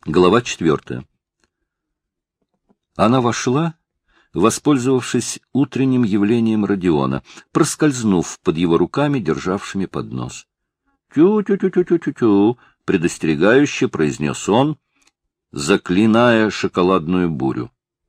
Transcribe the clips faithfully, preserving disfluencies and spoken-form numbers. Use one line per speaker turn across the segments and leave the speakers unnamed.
Глава четвертая. Она вошла, воспользовавшись утренним явлением Родиона, проскользнув под его руками, державшими поднос. «Тю-тю-тю-тю-тю-тю-тю», — предостерегающе произнес он, заклиная шоколадную бурю.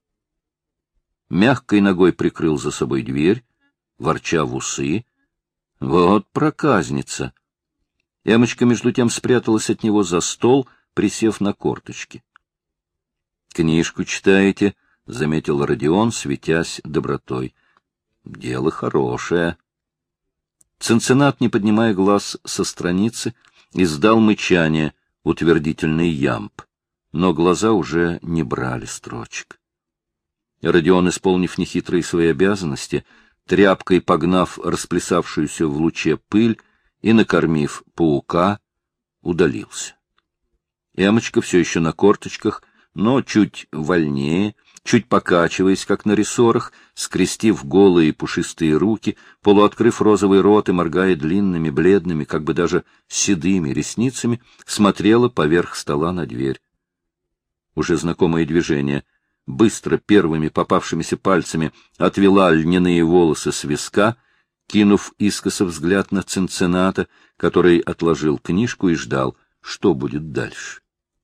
Мягкой ногой прикрыл за собой дверь, ворча в усы. Вот проказница! Эмочка между тем спряталась от него за стол, присев на корточки. — Книжку читаете? — заметил Родион, светясь добротой. — Дело хорошее. Цинциннат, не поднимая глаз со страницы, издал мычание, утвердительный ямб, но глаза уже не брали строчек. Родион, исполнив нехитрые свои обязанности, тряпкой погнав расплясавшуюся в луче пыль и накормив паука, удалился. Эмочка все еще на корточках, но чуть вольнее, чуть покачиваясь, как на рессорах, скрестив голые пушистые руки, полуоткрыв розовый рот и моргая длинными, бледными, как бы даже седыми ресницами, смотрела поверх стола на дверь. Уже знакомое движение. Быстро первыми попавшимися пальцами отвела льняные волосы с виска, кинув искоса взгляд на Цинцинната, который отложил книжку и ждал, что будет дальше.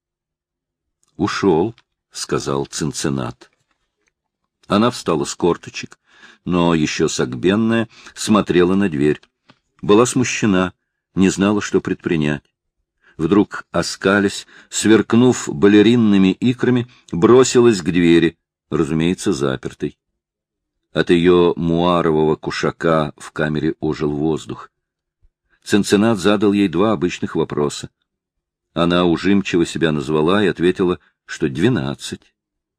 — Ушел, — сказал Цинциннат. Она встала с корточек, но еще согбенная, смотрела на дверь. Была смущена, не знала, что предпринять. Вдруг, оскалясь, сверкнув балеринными икрами, бросилась к двери, разумеется, запертой. От ее муарового кушака в камере ожил воздух. Цинциннат задал ей два обычных вопроса. Она ужимчиво себя назвала и ответила, что двенадцать.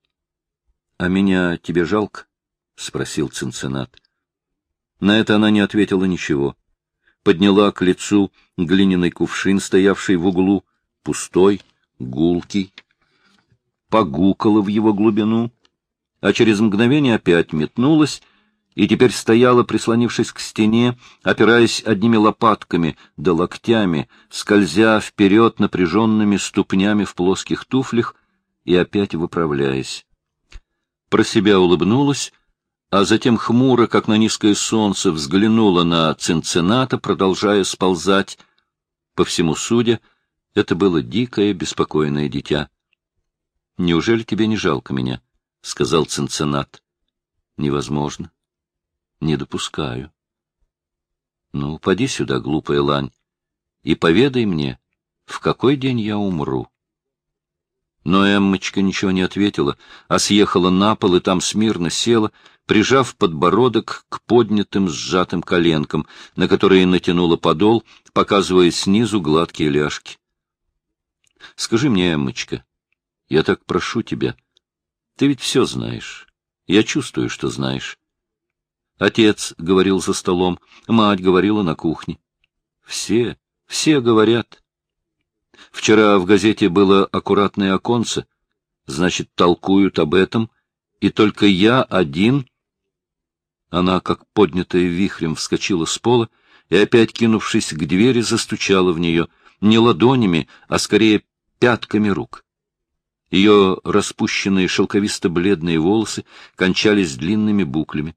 — А меня тебе жалко? — спросил Цинциннат. На это она не ответила ничего. Подняла к лицу глиняный кувшин, стоявший в углу, пустой, гулкий, погукала в его глубину, а через мгновение опять метнулась и теперь стояла, прислонившись к стене, опираясь одними лопатками да локтями, скользя вперед напряженными ступнями в плоских туфлях и опять выправляясь. Про себя улыбнулась, а затем хмуро, как на низкое солнце, взглянула на Цинцинната, продолжая сползать. По всему судя, это было дикое, беспокойное дитя. — Неужели тебе не жалко меня? — сказал Цинциннат. — Невозможно. Не допускаю. — Ну, поди сюда, глупая лань, и поведай мне, в какой день я умру. Но Эммочка ничего не ответила, а съехала на пол и там смирно села, прижав подбородок к поднятым сжатым коленкам, на которые натянула подол, показывая снизу гладкие ляжки. — Скажи мне, Эммочка, я так прошу тебя, ты ведь все знаешь, я чувствую, что знаешь. Отец говорил за столом, мать говорила на кухне. Все, все говорят. Вчера в газете было аккуратное оконце, значит, толкуют об этом, и только я один... Она, как поднятая вихрем, вскочила с пола и, опять кинувшись к двери, застучала в нее, не ладонями, а скорее пятками рук. Ее распущенные шелковисто-бледные волосы кончались длинными буклями.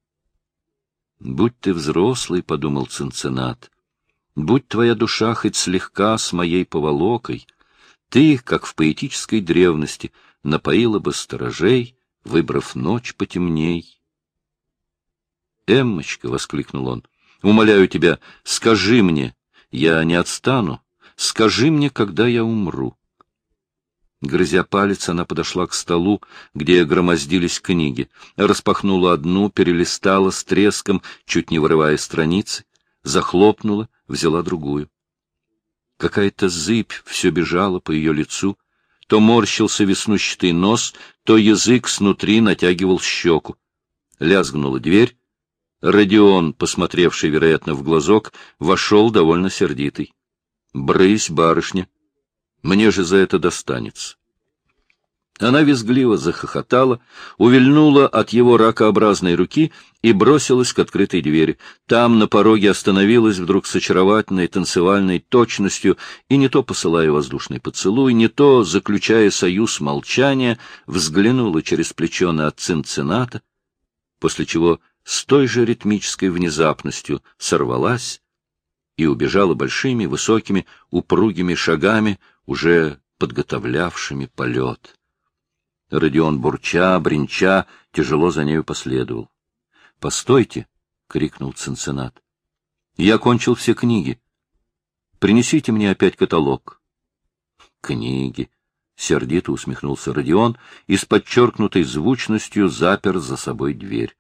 «Будь ты взрослый, — подумал Цинциннат, — будь твоя душа хоть слегка с моей поволокой, ты, как в поэтической древности, напоила бы сторожей, выбрав ночь потемней». «Эммочка, — воскликнул он, — умоляю тебя, скажи мне, я не отстану, скажи мне, когда я умру». Грызя палец, она подошла к столу, где громоздились книги, распахнула одну, перелистала с треском, чуть не вырывая страницы, захлопнула, взяла другую. Какая-то зыбь все бежала по ее лицу, то морщился веснущатый нос, то язык снутри натягивал щеку. Лязгнула дверь. Родион, посмотревший, вероятно, в глазок, вошел довольно сердитый. — Брысь, барышня! Мне же за это достанется. Она визгливо захохотала, увильнула от его ракообразной руки и бросилась к открытой двери. Там на пороге остановилась вдруг с очаровательной танцевальной точностью и не то посылая воздушный поцелуй, не то, заключая союз молчания, взглянула через плечо на Цинцинната, после чего с той же ритмической внезапностью сорвалась и убежала большими, высокими, упругими шагами, уже подготовлявшими полет. Родион, бурча, бренча, тяжело за нею последовал. — Постойте! — крикнул Цинциннат. — Я кончил все книги. Принесите мне опять каталог. — Книги! — сердито усмехнулся Родион и с подчеркнутой звучностью запер за собой дверь.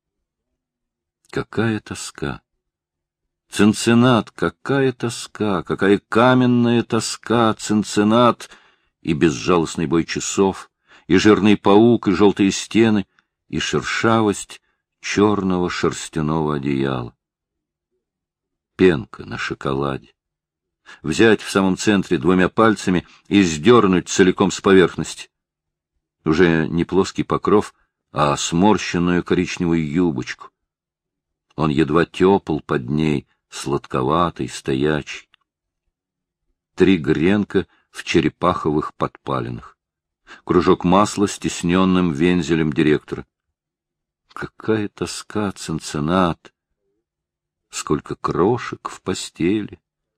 Какая тоска! Цинциннат, какая тоска! Какая каменная тоска, Цинциннат! И безжалостный бой часов, и жирный паук, и желтые стены, и шершавость черного шерстяного одеяла. Пенка на шоколаде. Взять в самом центре двумя пальцами и сдернуть целиком с поверхности. Уже не плоский покров, а сморщенную коричневую юбочку. Он едва тепл под ней, сладковатый, стоячий. Три гренка в черепаховых подпалинах. Кружок масла с тисненным вензелем директора. Какая тоска, Цинциннат! Сколько крошек в постели!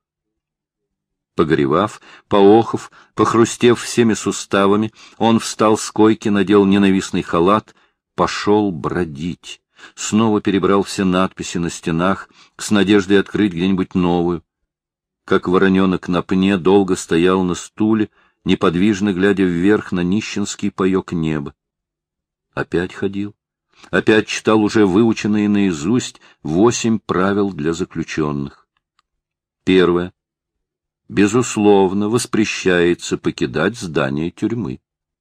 Погоревав, поохов, похрустев всеми суставами, он встал с койки, надел ненавистный халат, пошел бродить. Снова перебрал все надписи на стенах, с надеждой открыть где-нибудь новую. Как вороненок на пне, долго стоял на стуле, неподвижно глядя вверх на нищенский паек неба. Опять ходил. Опять читал уже выученные наизусть восемь правил для заключенных. Первое. Безусловно, воспрещается покидать здание тюрьмы.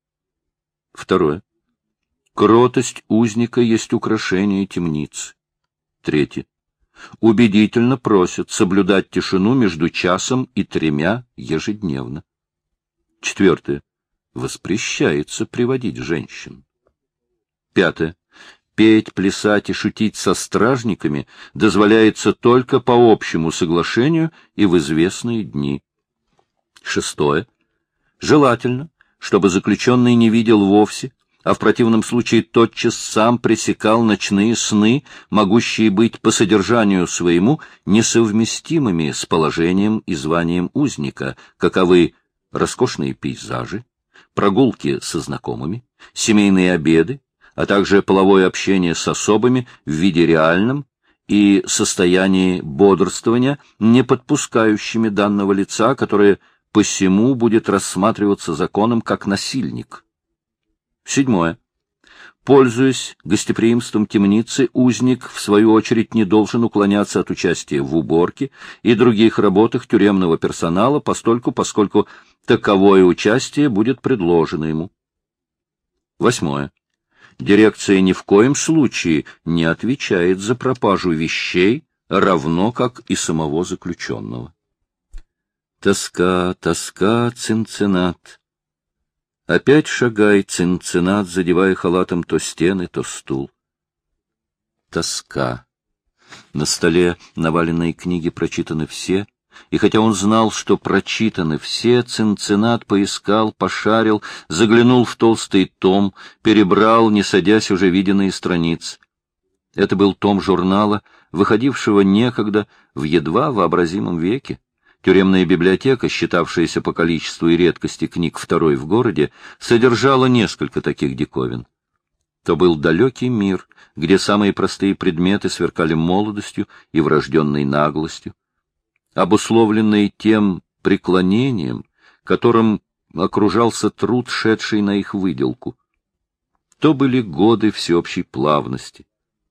Второе. Кротость узника есть украшение темницы. Третье. Убедительно просят соблюдать тишину между часом и тремя ежедневно. Четвертое. Воспрещается приводить женщин. Пятое. Петь, плясать и шутить со стражниками дозволяется только по общему соглашению и в известные дни. Шестое. Желательно, чтобы заключенный не видел вовсе, а в противном случае тотчас сам пресекал ночные сны, могущие быть по содержанию своему несовместимыми с положением и званием узника, каковы роскошные пейзажи, прогулки со знакомыми, семейные обеды, а также половое общение с особами в виде реальном и состоянии бодрствования, не подпускающими данного лица, которое посему будет рассматриваться законом как насильник. Седьмое. Пользуясь гостеприимством темницы, узник, в свою очередь, не должен уклоняться от участия в уборке и других работах тюремного персонала, постольку, поскольку таковое участие будет предложено ему. Восьмое. Дирекция ни в коем случае не отвечает за пропажу вещей, равно как и самого заключенного. Тоска, тоска, Цинциннат. Опять шагай, Цинциннат, задевая халатом то стены, то стул. Тоска. На столе наваленные книги прочитаны все, и хотя он знал, что прочитаны все, Цинциннат поискал, пошарил, заглянул в толстый том, перебрал, не садясь, уже виденные страницы. Это был том журнала, выходившего некогда в едва вообразимом веке. Тюремная библиотека, считавшаяся по количеству и редкости книг второй в городе, содержала несколько таких диковин. То был далекий мир, где самые простые предметы сверкали молодостью и врожденной наглостью, обусловленные тем преклонением, которым окружался труд, шедший на их выделку. То были годы всеобщей плавности.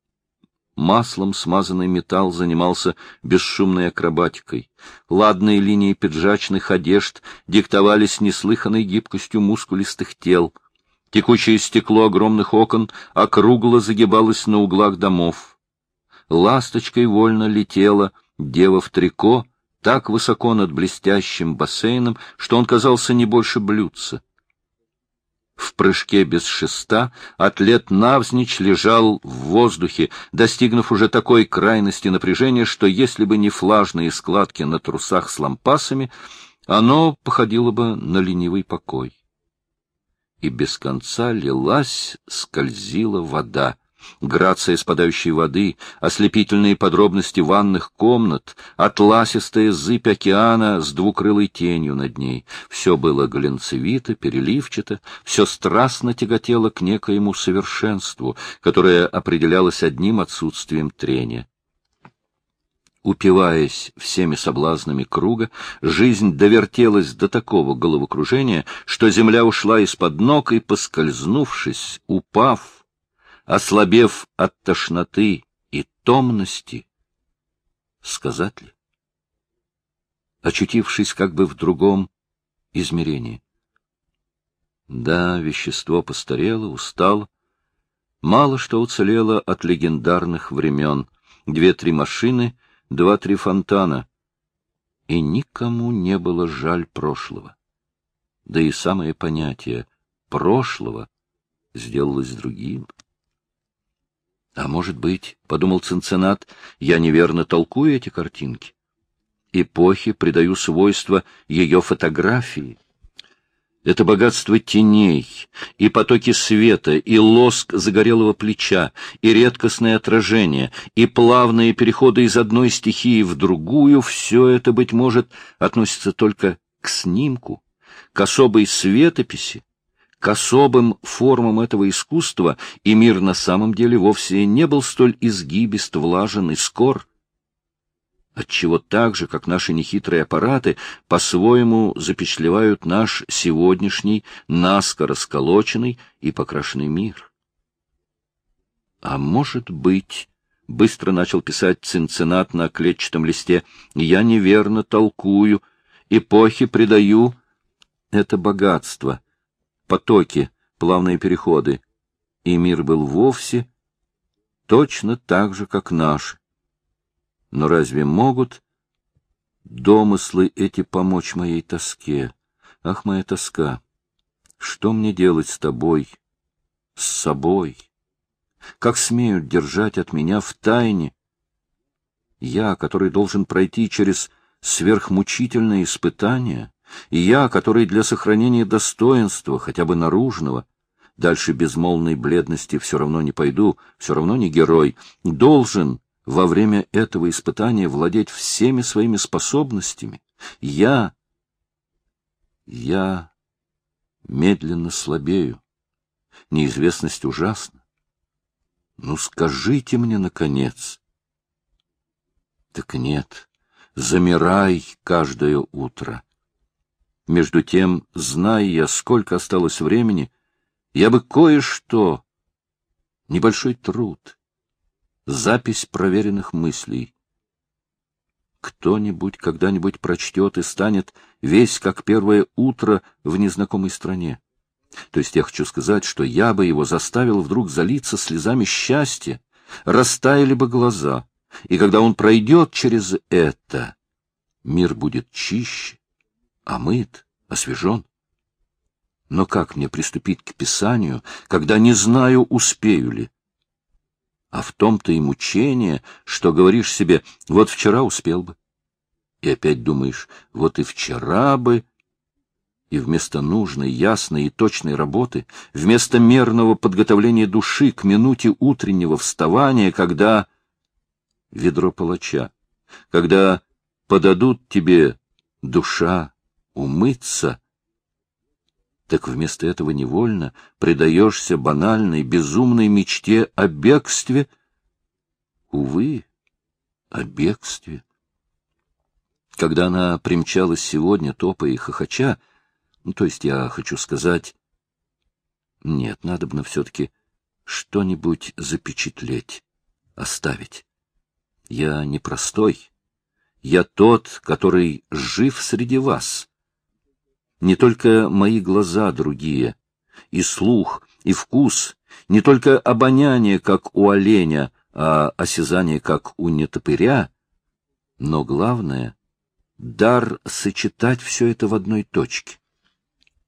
Маслом смазанный металл занимался бесшумной акробатикой. Ладные линии пиджачных одежд диктовались неслыханной гибкостью мускулистых тел. Текучее стекло огромных окон округло загибалось на углах домов. Ласточкой вольно летела дева в трико, так высоко над блестящим бассейном, что он казался не больше блюдца. В прыжке без шеста атлет навзничь лежал в воздухе, достигнув уже такой крайности напряжения, что если бы не флажные складки на трусах с лампасами, оно походило бы на ленивый покой. И без конца лилась, скользила вода. Грация спадающей воды, ослепительные подробности ванных комнат, атласистая зыбь океана с двукрылой тенью над ней — все было глянцевито, переливчато, все страстно тяготело к некоему совершенству, которое определялось одним отсутствием трения. Упиваясь всеми соблазнами круга, жизнь довертелась до такого головокружения, что земля ушла из-под ног и, поскользнувшись, упав, ослабев от тошноты и томности, сказать ли, очутившись как бы в другом измерении. Да, вещество постарело, устало, мало что уцелело от легендарных времен, две-три машины, два-три фонтана, и никому не было жаль прошлого. Да и самое понятие прошлого сделалось другим. А может быть, — подумал Цинциннат, — я неверно толкую эти картинки. Эпохе придаю свойства ее фотографии. Это богатство теней, и потоки света, и лоск загорелого плеча, и редкостное отражение, и плавные переходы из одной стихии в другую — все это, быть может, относится только к снимку, к особой светописи, к особым формам этого искусства, и мир на самом деле вовсе не был столь изгибист, влажен и скор, отчего так же, как наши нехитрые аппараты, по-своему запечатлевают наш сегодняшний, наскоро сколоченный и покрашенный мир. А может быть, — быстро начал писать Цинциннат на клетчатом листе, — я неверно толкую, эпохе придаю это богатство, потоки, плавные переходы, и мир был вовсе точно так же, как наш. Но разве могут домыслы эти помочь моей тоске? Ах, моя тоска! Что мне делать с тобой, с собой? Как смеют держать от меня в тайне? Я, который должен пройти через сверхмучительные испытания, и я, который для сохранения достоинства, хотя бы наружного, дальше безмолвной бледности все равно не пойду, все равно не герой, должен во время этого испытания владеть всеми своими способностями. Я, я медленно слабею. Неизвестность ужасна. Ну, скажите мне, наконец. Так нет, замирай каждое утро. Между тем, зная я, сколько осталось времени, я бы кое-что, небольшой труд, запись проверенных мыслей. Кто-нибудь когда-нибудь прочтет и станет весь как первое утро в незнакомой стране. То есть я хочу сказать, что я бы его заставил вдруг залиться слезами счастья, растаяли бы глаза, и когда он пройдет через это, мир будет чище, омыт, освежен. Но как мне приступить к писанию, когда не знаю, успею ли? А в том-то и мучение, что говоришь себе, вот вчера успел бы. И опять думаешь, вот и вчера бы. И вместо нужной, ясной и точной работы, вместо мерного подготовления души к минуте утреннего вставания, когда ведро палача, когда подадут тебе душа умыться, так вместо этого невольно предаешься банальной, безумной мечте о бегстве. Увы, о бегстве. Когда она примчалась сегодня, топая и хохоча, ну, то есть я хочу сказать, нет, надобно все-таки что-нибудь запечатлеть, оставить. Я не простой, я тот, который жив среди вас. Не только мои глаза другие, и слух, и вкус, не только обоняние, как у оленя, а осязание, как у нетопыря, но главное — дар сочетать все это в одной точке.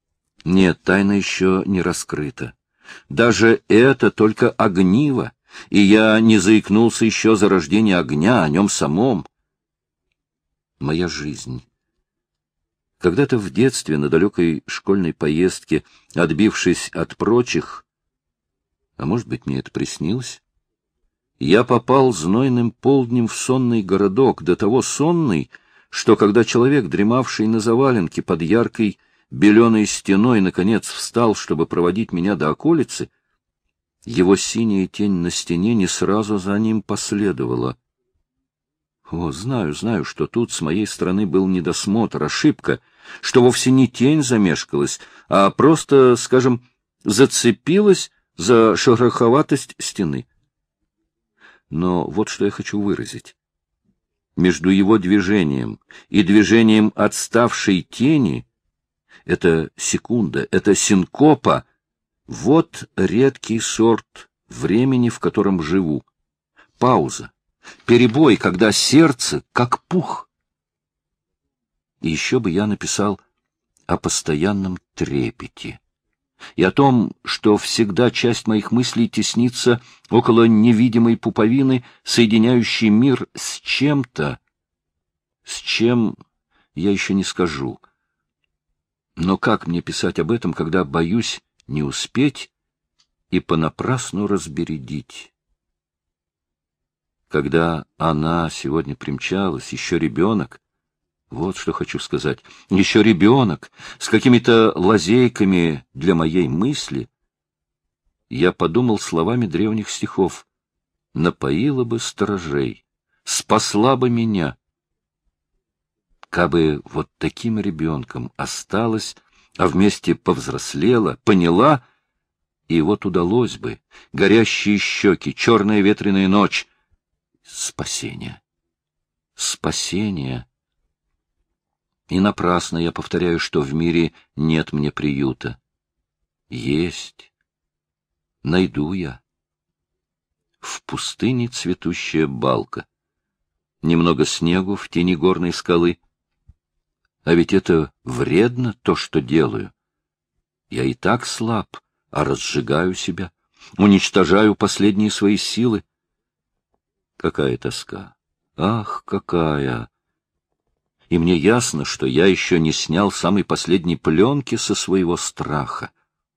Нет, тайна еще не раскрыта. Даже это только огниво, и я не заикнулся еще за рождение огня, о нем самом. Моя жизнь. Когда-то в детстве, на далекой школьной поездке, отбившись от прочих, а может быть, мне это приснилось, я попал знойным полднем в сонный городок, до того сонный, что когда человек, дремавший на заваленке под яркой беленой стеной, наконец встал, чтобы проводить меня до околицы, его синяя тень на стене не сразу за ним последовала. О, знаю, знаю, что тут с моей стороны был недосмотр, ошибка, что вовсе не тень замешкалась, а просто, скажем, зацепилась за шероховатость стены. Но вот что я хочу выразить. Между его движением и движением отставшей тени это секунда, это синкопа, вот редкий сорт времени, в котором живу. Пауза, перебой, когда сердце как пух. И еще бы я написал о постоянном трепете и о том, что всегда часть моих мыслей теснится около невидимой пуповины, соединяющей мир с чем-то, с чем я еще не скажу. Но как мне писать об этом, когда боюсь не успеть и понапрасну разбередить? Когда она сегодня примчалась, еще ребенок, вот что хочу сказать, еще ребенок, с какими-то лазейками для моей мысли, я подумал словами древних стихов: напоила бы сторожей, спасла бы меня. Кабы вот таким ребенком осталась, а вместе повзрослела, поняла, и вот удалось бы, горящие щеки, черная ветреная ночь, спасение, спасение. И напрасно я повторяю, что в мире нет мне приюта. Есть. Найду я. В пустыне цветущая балка. Немного снегу в тени горной скалы. А ведь это вредно, то, что делаю. Я и так слаб, а разжигаю себя, уничтожаю последние свои силы. Какая тоска! Ах, какая! И мне ясно, что я еще не снял самой последней пленки со своего страха.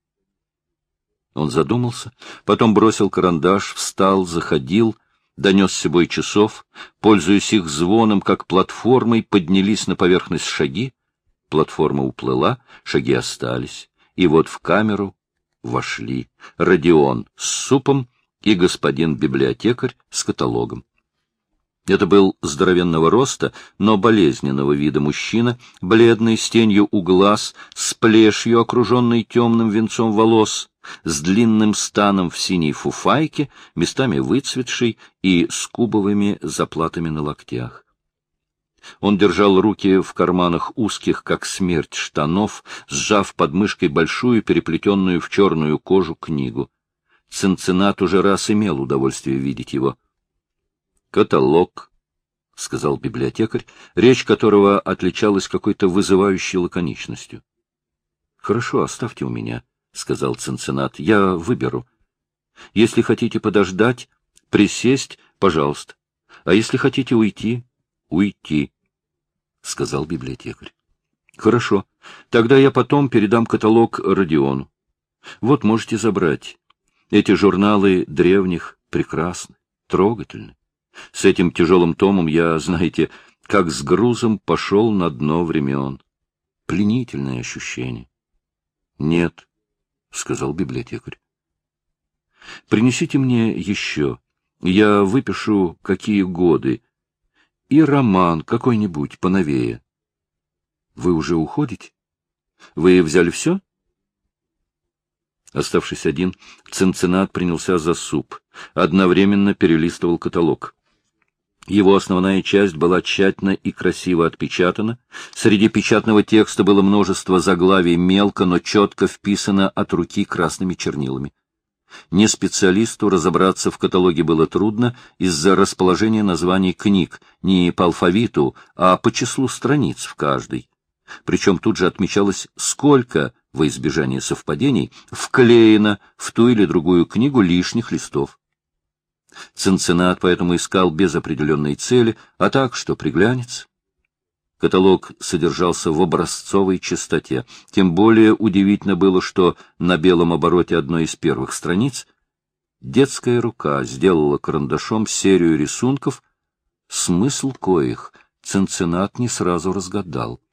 Он задумался, потом бросил карандаш, встал, заходил, донес с собой часов, пользуясь их звоном, как платформой, поднялись на поверхность шаги, платформа уплыла, шаги остались, и вот в камеру вошли Родион с супом и господин библиотекарь с каталогом. Это был здоровенного роста, но болезненного вида мужчина, бледный, с тенью у глаз, с плешью, окруженный темным венцом волос, с длинным станом в синей фуфайке, местами выцветшей и с кубовыми заплатами на локтях. Он держал руки в карманах узких, как смерть, штанов, сжав под мышкой большую, переплетенную в черную кожу книгу. Цинциннат уже раз имел удовольствие видеть его. «Каталог», — сказал библиотекарь, речь которого отличалась какой-то вызывающей лаконичностью. «Хорошо, оставьте у меня», — сказал Цинциннат, — «я выберу. Если хотите подождать, присесть, пожалуйста. А если хотите уйти, уйти», — сказал библиотекарь. «Хорошо, тогда я потом передам каталог Родиону. Вот можете забрать. Эти журналы древних прекрасны, трогательны. С этим тяжелым томом я, знаете, как с грузом пошел на дно времен. Пленительное ощущение». «Нет», — сказал библиотекарь. «Принесите мне еще. Я выпишу, какие годы. И роман какой-нибудь поновее». «Вы уже уходите? Вы взяли все?» Оставшись один, Цинциннат принялся за суп, одновременно перелистывал каталог. Его основная часть была тщательно и красиво отпечатана. Среди печатного текста было множество заглавий, мелко, но четко вписано от руки красными чернилами. Не специалисту разобраться в каталоге было трудно из-за расположения названий книг не по алфавиту, а по числу страниц в каждой. Причем тут же отмечалось, сколько во избежание совпадений, вклеено в ту или другую книгу лишних листов. Цинциннат поэтому искал без определенной цели, а так, что приглянется. Каталог содержался в образцовой чистоте. Тем более удивительно было, что на белом обороте одной из первых страниц детская рука сделала карандашом серию рисунков, смысл коих Цинциннат не сразу разгадал.